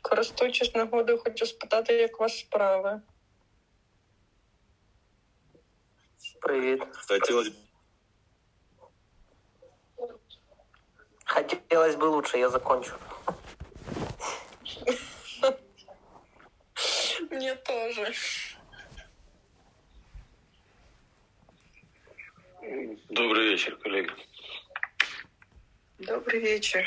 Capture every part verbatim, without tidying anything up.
Користуючись нагодою, хочу спитати, як у вас справи? Привет. Хотелось... Хотелось бы лучше, я закончу. Мне тоже. Добрый вечер, коллеги. Добрий вечір.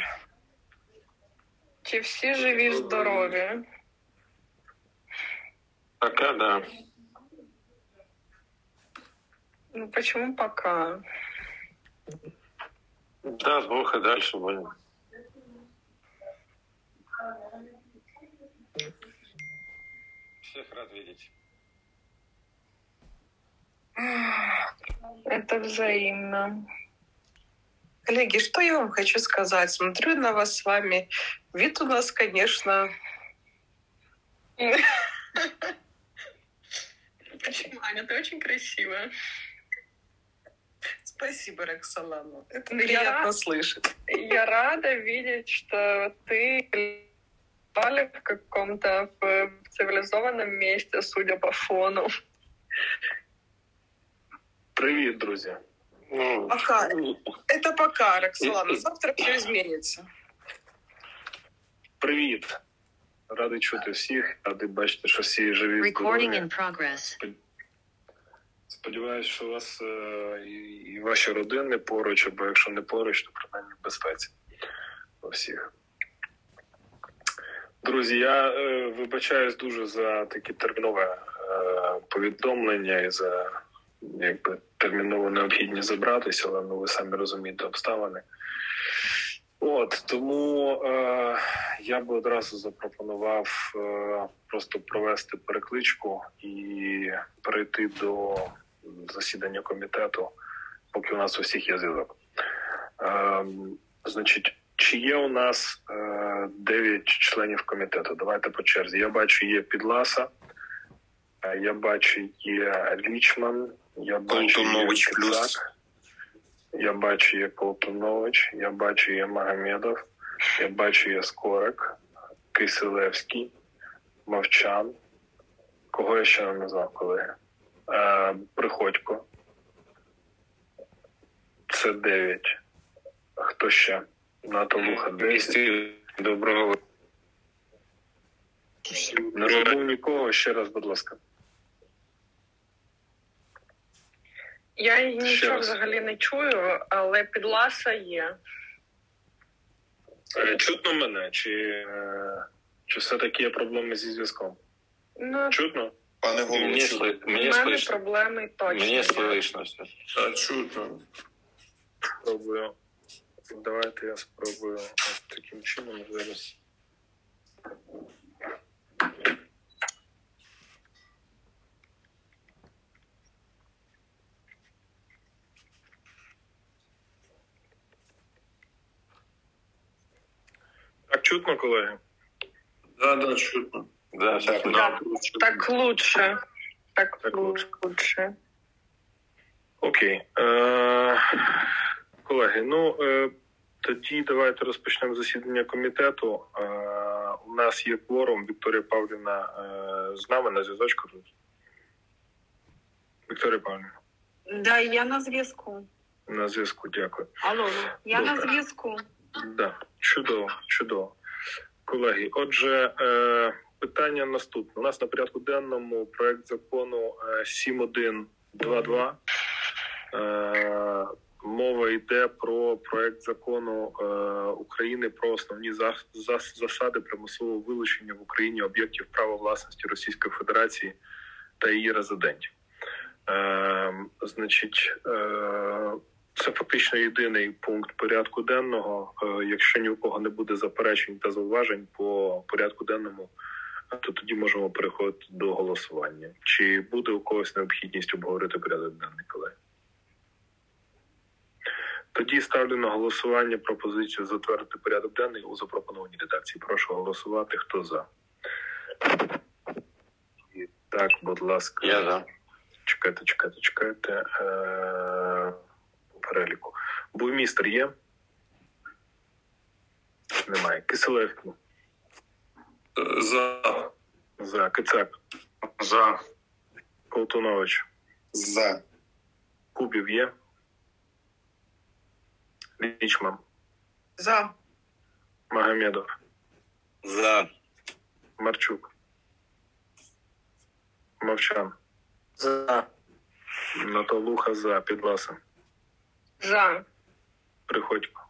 Чи всі живі, здорові? Пока, да. Ну, почему пока? Да, Бог и дальше будем. Всех рад видеть. Это взаимно. Коллеги, что я вам хочу сказать? Смотрю на вас с вами. Вид у нас, конечно... Почему, Аня, ты очень красивая. Спасибо, Роксолана. Это приятно я, слышать. Я рада видеть, что ты в каком-то в цивилизованном месте, судя по фону. Привет, друзья. Ну, пока. Это пока, Роксолана. Завтра все изменится. Привіт. Радий чути всіх, радий бачити, що всі живі, здорові. Сподіваюсь, що у вас е, і, і ваші родини поруч, або якщо не поруч, то принаймні в безпеці. У всіх. Друзі, я е, вибачаюсь дуже за таке термінове е, повідомлення і за якби терміново необхідність забратися, але ну, ви самі розумієте обставини. От, тому е, я би одразу запропонував е, просто провести перекличку і перейти до засідання комітету, поки у нас у всіх є зв'язок. Е, значить, чи є у нас е, дев'ять членів комітету? Давайте по черзі. Я бачу, є Підласа, е, я бачу, є Лічман, я бачу, є Кицак. Я бачу, є Колтунович, я бачу, є Магомедов, я бачу, є Скорик, Киселевський, Мовчан. Кого я ще не назвав, колеги? Е, Приходько. Це дев'ять. Хто ще? Наталуха десять. Доброго. Не забув нікого. Ще раз, будь ласка. Я нічого взагалі не чую, але Підласа є. Чутно мене? Чи, чи все-таки є проблеми зі зв'язком? Ну, чутно? Пане голову, мені, чутно. мені У мене слышно. проблеми точно. Мені слышно все. Так, чутно. Спробую. Давайте я спробую ось таким чином зараз. Так чутно, колеги? Да, да, чутно. Да, так, Да, так лучше. Так, Так лучше. лучше. Окей. Е, колеги, ну, е, тоді давайте розпочнемо засідання комітету. Е, у нас є кворум. Вікторія Павлівна е, з нами на зв'язочку тут. Вікторія Павлівна. Да, я на зв'язку. На зв'язку, дякую. Алло, я Добре. на зв'язку. Да, чудово, чудово. Колеги, отже, е, питання наступне. У нас на порядку денному проект закону е, сім один два два. Е, мова йде про проект закону е, України про основні зас, зас, засади примусового вилучення в Україні об'єктів права власності Російської Федерації та її резидентів. Е, значить, е, це фактично єдиний пункт порядку денного. Якщо ні у кого не буде заперечень та зауважень по порядку денному, то тоді можемо переходити до голосування. Чи буде у когось необхідність обговорити порядок денний, колеги? Тоді ставлю на голосування пропозицію затвердити порядок денний у запропонованій редакції. Прошу голосувати. Хто за? І так, будь ласка. Я за. Чекайте, чекайте, чекайте. Е- переліку. Буймістер є? Немає. Киселевський? За. За. Кицак. За. Колтунович. За. Кубів є. Лічман. За. Магомедов. За. Марчук. Мовчан. За. Наталуха за. Підласа. За. Приходько.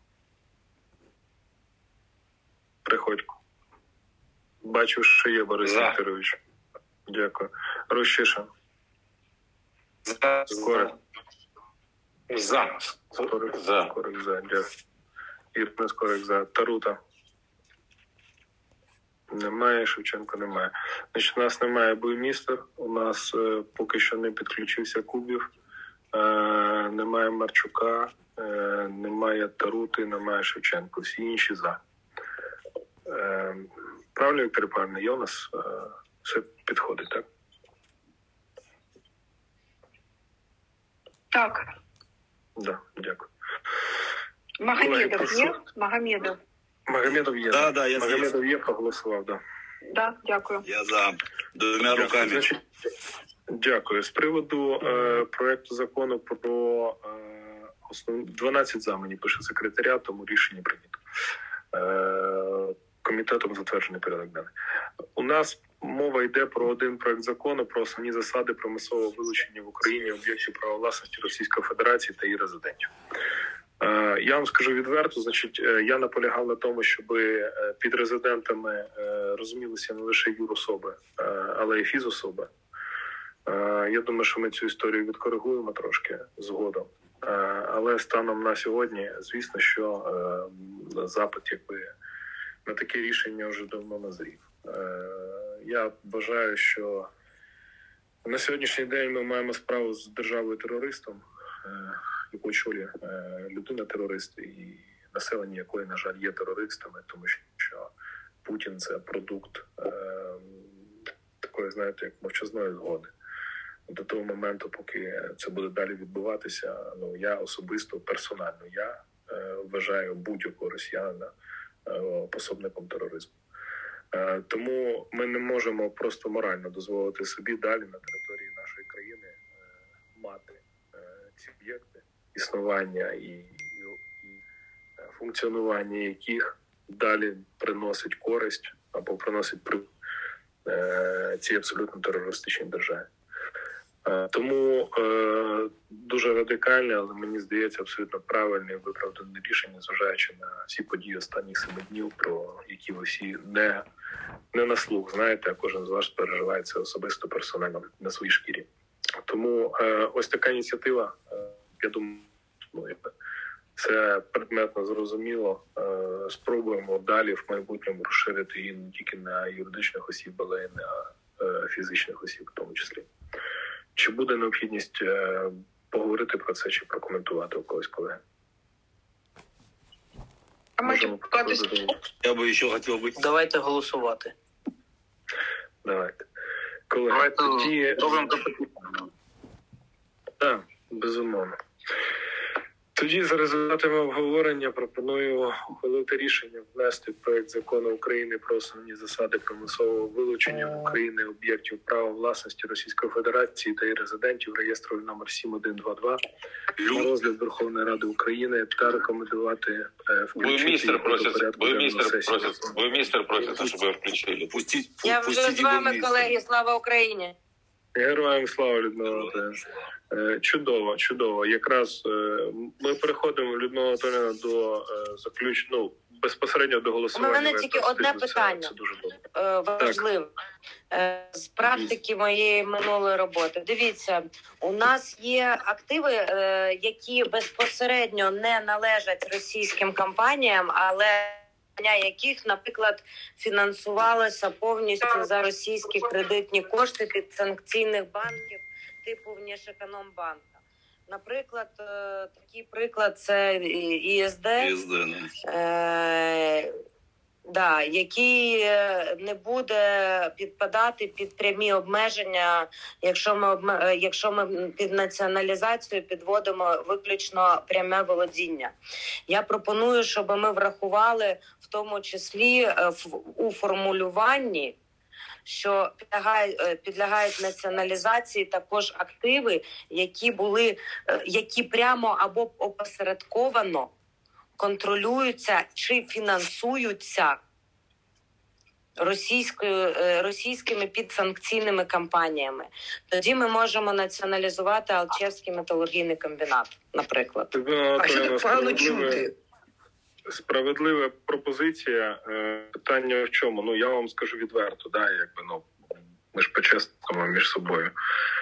Приходько. Бачу, що є, Борис За. Вікторович. Дякую. Рощишин. За. Скорик. За. Скорик. За. Скорик за. Дякую. Ірина Скорик за. Тарута. Немає. Шевченко немає. Значить, у нас немає буймістер. У нас е, поки що не підключився Кубів. Е, немає Марчука. Е, немає Тарути. Немає Шевченко. Всі інші за. Е, правильно, Вікторія Павлівна, є у нас е, все підходить, так? Так. Да, дякую. Магомедов прошу. є? Магомедов. Магомедов є. Да, да, я за. Магомедов є, проголосував, да. Да, дякую. Я за. Двумя Дякую. руками. Значить, дякую. З приводу е, проекту закону про е, основ... дванадцять за мені пише секретаріат, тому рішення прийнято. Е, комітетом затверджений порядок денний. У нас мова йде про один проект закону про основні засади примусового вилучення в Україні об'єктів права власності Російської Федерації та її резидентів. Е, Я вам скажу відверто, значить, е, я наполягав на тому, щоб е, під резидентами е, розумілися не лише юрособи, е, але й фізособи. Е, Я думаю, що ми цю історію відкоригуємо трошки згодом. Е, Але станом на сьогодні, звісно, що е, запит якби на таке рішення вже давно назрів. Е, Я вважаю, що на сьогоднішній день ми маємо справу з державою-терористом, е, яку очолює е, людина-терорист, і населення якої, на жаль, є терористами, тому що Путін – це продукт е, такої, знаєте, як мовчазної згоди. До того моменту, поки це буде далі відбуватися, ну, я особисто, персонально, я е, вважаю будь-якого росіянина е, пособником тероризму. Е, тому ми не можемо просто морально дозволити собі далі на території нашої країни е, мати е, ці об'єкти, існування і, і, і функціонування яких далі приносить користь або приносить при е, цій абсолютно терористичній державі. Е, тому е, дуже радикальне, але мені здається абсолютно правильне і виправдане рішення, зважаючи на всі події останніх семи днів, про які ви всі не, не на слух знаєте, а кожен з вас переживає це особисто, персонально на своїй шкірі. Тому е, ось така ініціатива, е, я думаю, ну, це предметно зрозуміло. Е, спробуємо далі в майбутньому розширити її не тільки на юридичних осіб, але й на е, фізичних осіб в тому числі. Чи буде необхідність е, поговорити про це, чи прокоментувати у когось, колеги? А ми Можемо чекатись. продовжити? Я бы еще хотел бы... Давайте голосувати. Давайте. Колеги, тоді... Так, безумовно. Тоді за результатами обговорення пропоную ухвалити рішення внести проект закону України про основні засади примусового вилучення в України об'єктів права власності Російської Федерації та її резидентів реєстровий номер сім один два два на розгляд Верховної Ради України та рекомендувати е, включити Буймістер його до просить, порядку денного буймістер сесії. просить, буймістер просить, щоб його включили. Пустить, Я вже пустите з вами, Буймістера. колеги, слава Україні. Героям слава, Людмила Анатоліївна. Е, Чудово, чудово. Якраз е, ми переходимо, Людмила Анатоліївна, до е, заключ... ну, безпосередньо до голосування. У мене Ви тільки якраз одне встигли. Це- питання. Це дуже добре. Е, Важливо. Е, З практики моєї минулої роботи. Дивіться, у нас є активи, е, які безпосередньо не належать російським компаніям, але яких, наприклад, фінансувалися повністю за російські кредитні кошти під санкційних банків типу Внешекономбанка. Наприклад, е, такий приклад – це ІСД, ПСД, да. е, да, який е, не буде підпадати під прямі обмеження, якщо ми, обме- якщо ми під націоналізацію підводимо виключно пряме володіння. Я пропоную, щоб ми врахували в тому числі е, в, у формулюванні що підлягають, підлягають націоналізації також активи, які були, які прямо або опосередковано контролюються чи фінансуються російською, російськими підсанкційними компаніями. Тоді ми можемо націоналізувати Алчевський металургійний комбінат, наприклад. А що так погано чути? Справедлива пропозиція. Питання в чому? Ну, я вам скажу відверто, да, якби, ну, ми ж по-чесному між собою.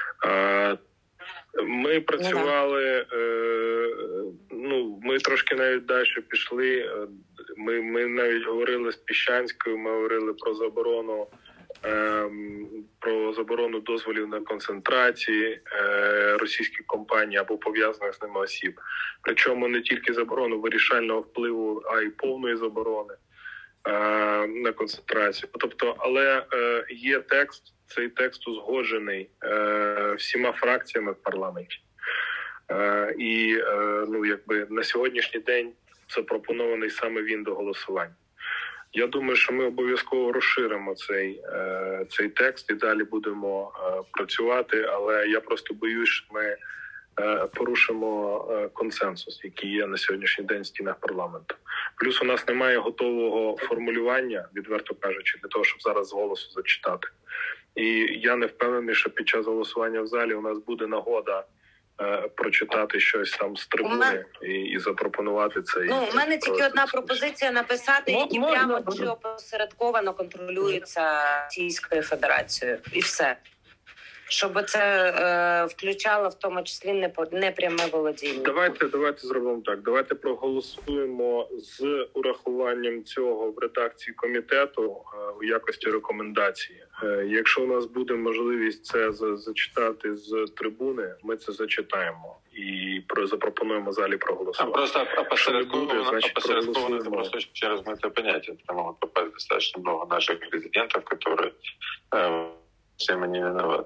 Ми працювали, ну, ми трошки навіть далі пішли. Ми, ми навіть говорили з Піщанською, ми говорили про заборону, про заборону дозволів на концентрації російських компаній або пов'язаних з ними осіб. Причому не тільки заборону вирішального впливу, а й повної заборони на концентрацію. Тобто, але є текст, цей текст узгоджений всіма фракціями в парламенті. І, ну, якби на сьогоднішній день запропонований саме він до голосування. Я думаю, що ми обов'язково розширимо цей, цей текст і далі будемо працювати, але я просто боюсь, що ми порушимо консенсус, який є на сьогоднішній день в стінах парламенту. Плюс у нас немає готового формулювання, відверто кажучи, для того, щоб зараз з голосу зачитати. І я не впевнений, що під час голосування в залі у нас буде нагода прочитати щось там з трибуни мене... і, і запропонувати це. Ну, у мене тільки одна пропозиція написати, які можна, прямо можна. Чи опосередковано контролюються Російською Федерацією. І все. Щоб це е, включало в тому числі не, не пряме володіння. Давайте, давайте зробимо так. Давайте проголосуємо з урахуванням цього в редакції комітету е, у якості рекомендації. Е, якщо у нас буде можливість це за, зачитати з трибуни, ми це зачитаємо і про, запропонуємо залі проголосувати. А просто опосередковано, опосередковано это просто очень размытое понятие. Там могут попасть достаточно много наших президентов, которые э, всем они виноваты.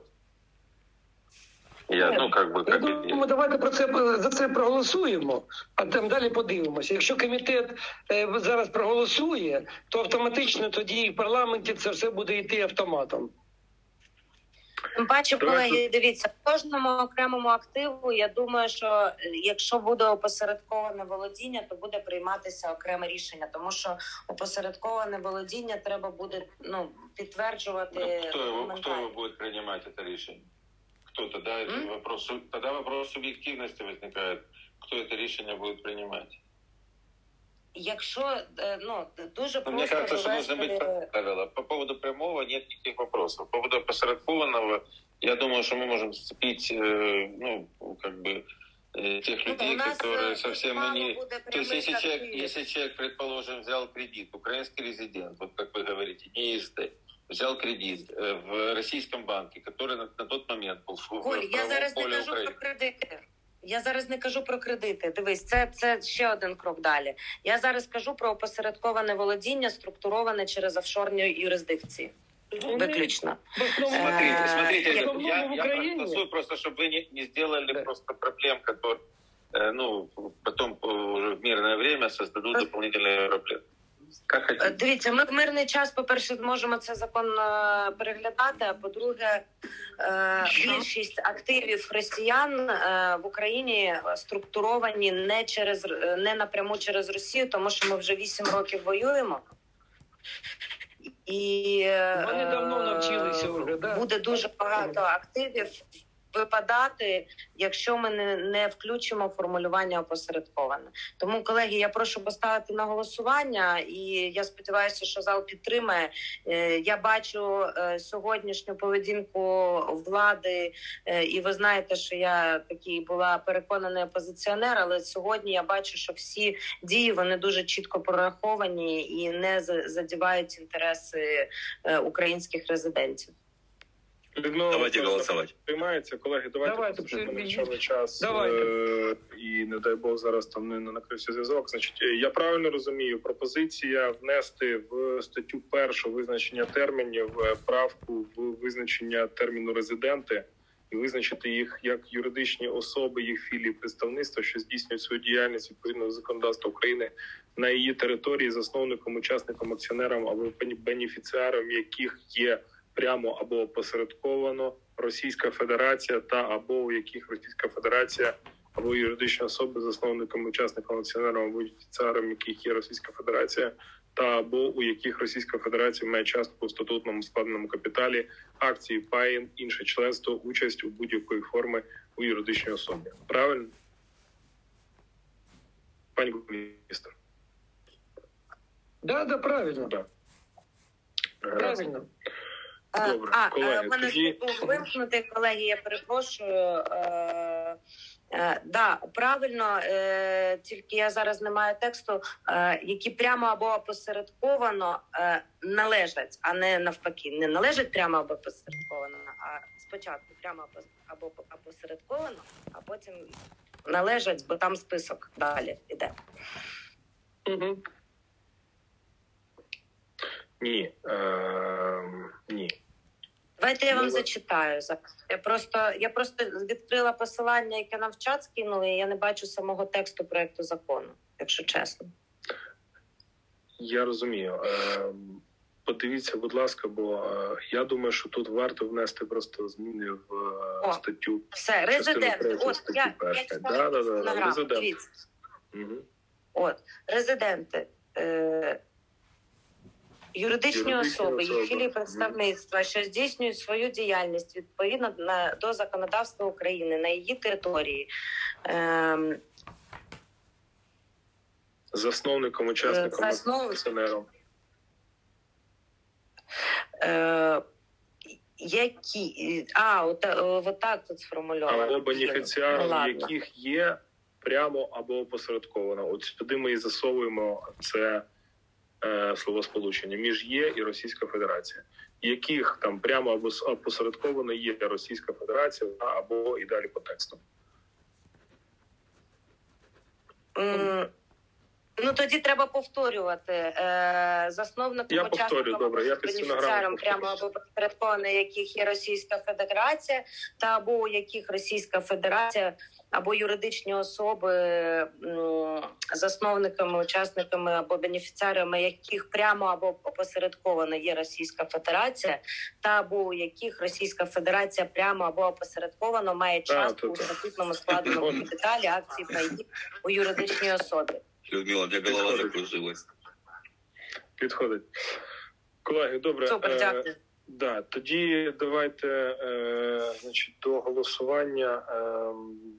Я, ну, как би, я думаю, давайте про це, за це проголосуємо, а там далі подивимося. Якщо комітет е, зараз проголосує, то автоматично тоді в парламенті це все буде йти автоматом. Бачу, колеги, дивіться, в кожному окремому активу, я думаю, що якщо буде опосередковане володіння, то буде прийматися окреме рішення, тому що опосередковане володіння треба буде, ну, підтверджувати. Ну, хто його, хто його буде приймати це рішення? Кто тогда mm? вопрос, тогда вопрос субъективности возникает, кто это решение будет принимать. Якщо, ну, дуже просто... Мне кажется, что довести... нужно быть правила. По поводу прямого нет никаких вопросов. По поводу опосередкованного, я думаю, что мы можем сцепить, ну, как бы, тех людей, ну, которые совсем не... То есть, если человек, если человек, предположим, взял кредит, украинский резидент, вот как вы говорите, не ИСД, взял кредит в российском банке, который на, на тот момент был в Коль, я зараз не кажу України. Про кредити. Я зараз не кажу про кредити. Дивись, це, це ще один крок далі. Я зараз кажу про опосередковане володіння, структуроване через офшорні юрисдикції. Виключно. Смотрите, смотрите, я, я проголосую просто, чтобы вы не, не сделали да. просто проблем, которые, ну, потом уже в мирное время создадут дополнительные проблемы. Дивіться, ми в мирний час, по-перше, зможемо цей закон переглядати, а по-друге, більшість активів росіян в Україні структуровані не через, не напряму через Росію, тому що ми вже вісім років воюємо. І вони давно навчилися вже, да? Буде дуже багато активів випадати, якщо ми не, не включимо формулювання опосередковане. Тому, колеги, я прошу поставити на голосування, і я сподіваюся, що зал підтримає. Я бачу сьогоднішню поведінку влади, і ви знаєте, що я такий була переконаний опозиціонер, але сьогодні я бачу, що всі дії, вони дуже чітко прораховані і не задівають інтереси українських резидентів. Людмила, давайте голосувати. Приймається, колеги, давайте, давайте щоб ми не вчали час е- і, не дай Бог, зараз там не накрився зв'язок. Значить, я правильно розумію, пропозиція внести в статтю першу визначення термінів, правку в визначення терміну резиденти і визначити їх як юридичні особи, їх філії представництва, що здійснюють свою діяльність відповідно до законодавства України на її території, засновником, учасником, акціонером або бенефіціаром яких є прямо або опосередковано Російська Федерація та або у яких Російська Федерація або юридичні особи, засновниками, учасниками, акціонерами або бенефіціарами, яких є Російська Федерація, та або у яких Російська Федерація має частку у статутному складеному капіталі, акції, паї, інше членство, участь у будь-якої форми у юридичній особі. Правильно? Пані міністр. Да, да, правильно. Да. Правильно. Добре, а, колеги, в мене тоді... був вимкнути, колеги, я перепрошую. Е, е, да, правильно, е, тільки я зараз не маю тексту, е, які прямо або опосередковано е, належать, а не навпаки. Не належать прямо або опосередковано, а спочатку прямо або опосередковано, а потім належать, бо там список далі йде. Угу. Ні. Е, ні. Давайте я вам Ну, зачитаю. Я просто, я просто відкрила посилання, яке нам в чат скинули, і я не бачу самого тексту проекту закону, якщо чесно. Я розумію. Е, подивіться, будь ласка, бо е, я думаю, що тут варто внести просто зміни в е, О, статтю. Все, резиденти. От, статті я, я першої. читаю Да, да, да, резидент. Дивіться. Угу. От, резиденти. Е, Юридичні, Юридичні особи, особи. їх філії представництва, що здійснюють свою діяльність відповідно на, до законодавства України на її території. Ем, Засновником, учасником, Заснов... акціонером. Е, які... А, от, от так тут сформульовано. Або бенефіціаром, Ну, яких є прямо або опосередковано. От сюди ми і засовуємо це е, словосполучення між є і Російська Федерація. Яких там прямо або опосередковано є Російська Федерація, або і далі по тексту. Mm. Ну, тоді треба повторювати. Е, засновником, я повторю, добре, я бенефіціаром прямо або посередковано, яких є Російська Федерація, та або у яких Російська Федерація або юридичні особи, м, засновниками, учасниками або бенефіціарами, яких прямо або опосередковано є Російська Федерація, та або у яких Російська Федерація прямо або опосередковано має частку у статутному складеному капіталі, акції, паї у юридичній особі. Людмила, для голова закружилась. Підходить. Колеги, добре. Супер, дякую. Е, да, тоді давайте е, значить, до голосування. Е,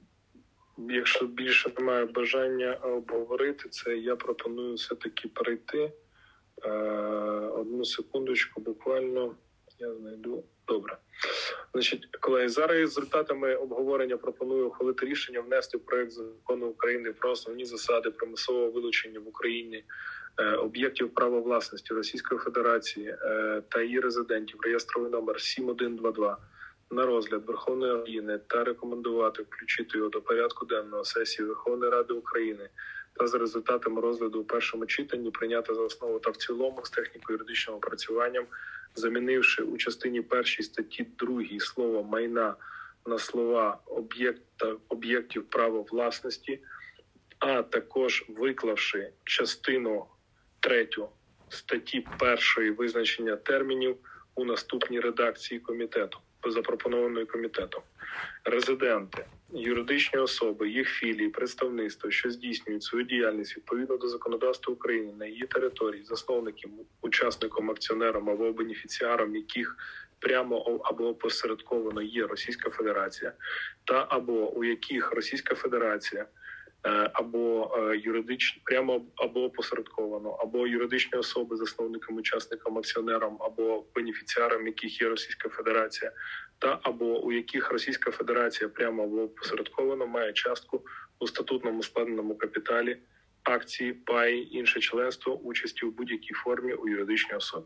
якщо більше немає бажання обговорити це, я пропоную все-таки перейти. Е, одну секундочку, буквально я знайду. Добре. Значить, колеги, за результатами обговорення пропоную ухвалити рішення внести в проект закону України про основні засади примусового вилучення в Україні е, об'єктів права власності Російської Федерації е, та її резидентів, реєстровий номер сім один два два, на розгляд Верховної Ради України та рекомендувати включити його до порядку денного сесії Верховної Ради України та за результатами розгляду у першому читанні прийняти за основу та в цілому з техніко-юридичним опрацюванням, замінивши у частині першій статті другій слово «майна» на слова «об'єкта, об'єктів права власності», а також виклавши частину третю статті першої визначення термінів у наступній редакції комітету, запропонованої комітетом. Резиденти, юридичні особи, їх філії, представництва, що здійснюють свою діяльність відповідно до законодавства України на її території, засновником, учасником, акціонером або бенефіціаром, яких прямо або опосередковано є Російська Федерація, та або у яких Російська Федерація або юридично, прямо або опосередковано, або юридичні особи, засновником, учасником, акціонером або бенефіціаром, яких є Російська Федерація, та або у яких Російська Федерація прямо або опосередковано має частку у статутному складеному капіталі, акції, паї, інше членство, участі у будь-якій формі у юридичній особі.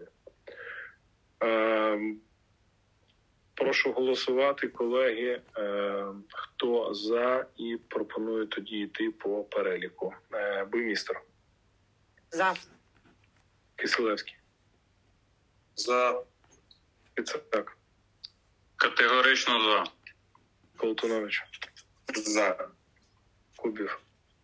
Е, прошу голосувати, колеги, е, хто за, і пропоную тоді йти по переліку. Е, Буймістер. За. Киселевський. За. Пицак. Категорично за. Колтунович. За. Кубів.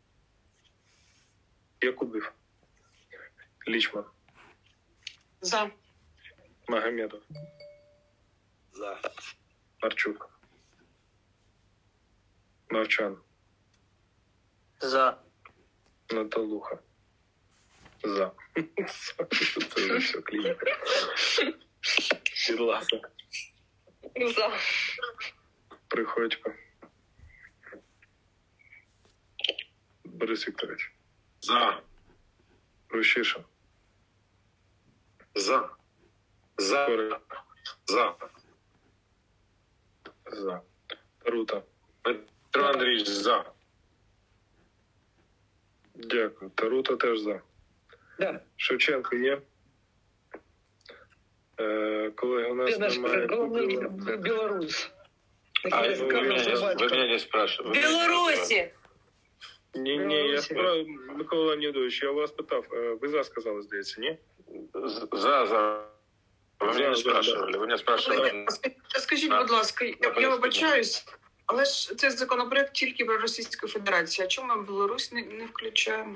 Якубів. Лічман. За. Магомедов. За. Марчук. Мовчан. За. Наталуха. За. Це вже все, клініка. Підласа. За. Приходько. Борис Вікторович. За. Рущишин. За. За. Корик. За. За. Тарута. Петро Андрійович, за. Дякую. Тарута теж за. Да. Шевченко є? Е, колеги, у нас Ти наш немає... головний білорус. А, Який вы, розказує, меня, що не- вы батько. меня не спрашивали. В Білорусі. Ні, ні, я справ... Микола Леонідович, я вас питав. е, Ви за сказали, здається, ні? За, за. Вы меня не За, за, спрашивали. Вы меня спрашивали. Скажіть, А, будь ласка, я, на я вибачаюсь, але ж це законопроект тільки про Російську Федерацію. А чому ми Білорусь не, не включаємо?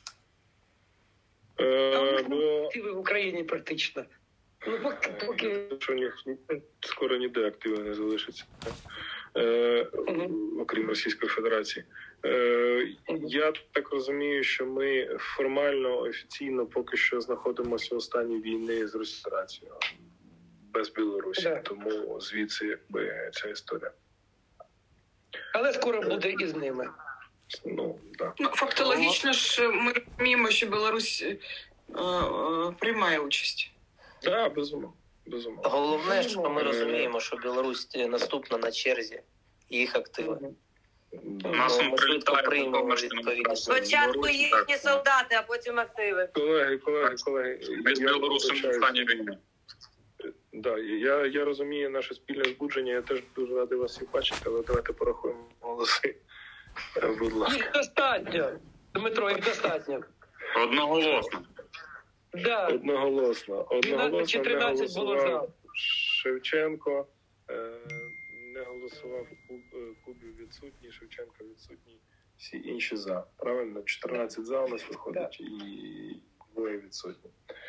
Е, бо... Ти в Україні практично. Ну, поки, поки... Що ні, скоро ніде активи не залишиться. Е, окрім Російської Федерації. Е, я так розумію, що ми формально, офіційно поки що знаходимося у стані війни з Російською Федерацією. Без Білорусі. Да. Тому звідси якби ця історія. Але скоро буде і з ними. Ну, так. Ну, фактологічно ж ми розуміємо, що Білорусь е, е, приймає участь. Так, безумовно. безумовно. Головне, що ми розуміємо, що Білорусь наступна на черзі їх активи. Нас Ну, ми швидко прилітає приймемо допомогти відповідні. нам. Спочатку їхні солдати, а потім активи. Колеги, колеги, колеги. Ми з я білорусами в вибачаюсь. стані війни. Да, я, я розумію наше спільне збудження, я теж дуже радий вас всіх бачити, але давайте порахуємо голоси. Е, Будь ласка. Їх достатньо. Дмитро, їх достатньо. Одноголосно. Да. Одноголосно. Одноголосно чи не тринадцять було голосував Шевченко, е, не голосував Куб, е, Кубів відсутній, Шевченко відсутній, всі інші за. Правильно? чотирнадцять за у нас виходить і двоє відсутні.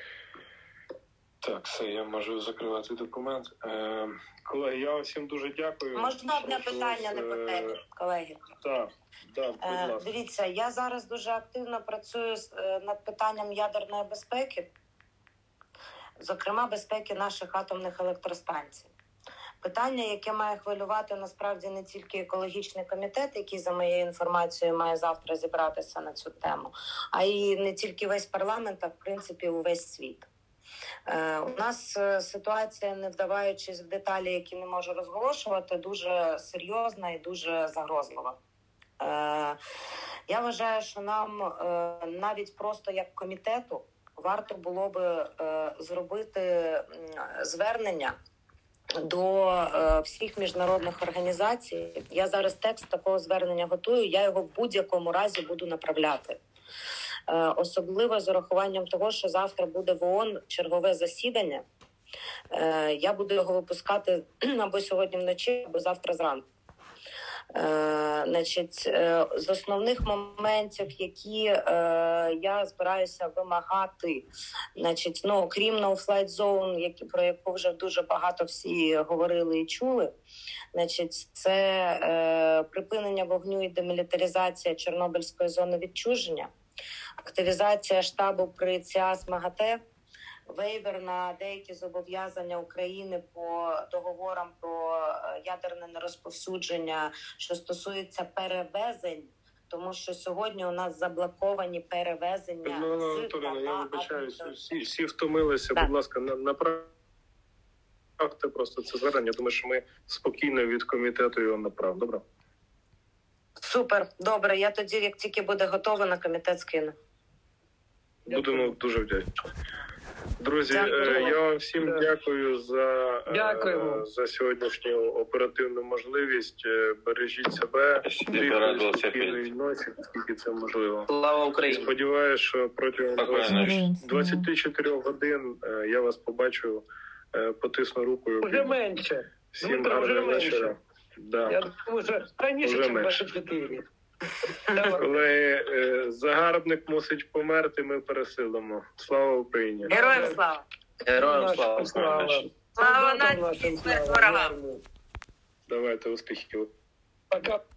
Так, все, я можу закривати документ. Е, колеги, я вам всім дуже дякую. Можна одне Прошу питання, вас, не по е, темі, колеги? Так, так, будь Е, ласка. Дивіться, я зараз дуже активно працюю з- е, над питанням ядерної безпеки, зокрема безпеки наших атомних електростанцій. Питання, яке має хвилювати насправді не тільки екологічний комітет, який, за моєю інформацією, має завтра зібратися на цю тему, а й не тільки весь парламент, а в принципі увесь світ. Е, у нас е, ситуація, не вдаваючись в деталі, які не можу розголошувати, дуже серйозна і дуже загрозлива. Е, я вважаю, що нам е, навіть просто як комітету варто було би е, зробити м, звернення до е, всіх міжнародних організацій. Я зараз текст такого звернення готую, я його в будь-якому разі буду направляти. Е, особливо з урахуванням того, що завтра буде в ООН чергове засідання. Е, я буду його випускати або сьогодні вночі, або завтра зранку. Е, значить, е, з основних моментів, які е, я збираюся вимагати, значить, ну, окрім No Flight Zone, які, про яку вже дуже багато всі говорили і чули, значить, це е, припинення вогню і демілітаризація Чорнобильської зони відчуження, активізація штабу при ЦІАС МАГАТЕ, вейвер на деякі зобов'язання України по договорам про ядерне нерозповсюдження, що стосується перевезень, тому що сьогодні у нас заблоковані перевезення. Ну, з Анатоліна, я та вибачаюсь, на всі, всі втомилися, Так. будь ласка, на- направте просто це звернення. Думаю, що ми спокійно від комітету його направимо. Добре? Супер, добре. Я тоді, як тільки буде готово, на комітет скину. Будемо дуже вдячні. Друзі, Дякую. е, я вам всім Да. дякую за, е, Дякуємо. за сьогоднішню оперативну можливість. Е, Бережіть себе, Спасибо, тихої, радувався, спокійної ночі, скільки це можливо. Слава І Україні! сподіваюся, що протягом Спокійної ночі. двадцяти чотирьох годин е, я вас побачу, е, потисну рукою. Уже менше. Всім Дмитро, вже гарного менше. вечора. Да. Я думаю, що раніше, Уже ніж менше. двадцять чотири. Давай. Коли е, загарбник мусить померти, ми пересилимо. Слава Україні! Героям слава! Героям Наша слава! слава. Слава Солдатам нації, нашим смерть слава. ворогам. Давайте успіхів. Пока.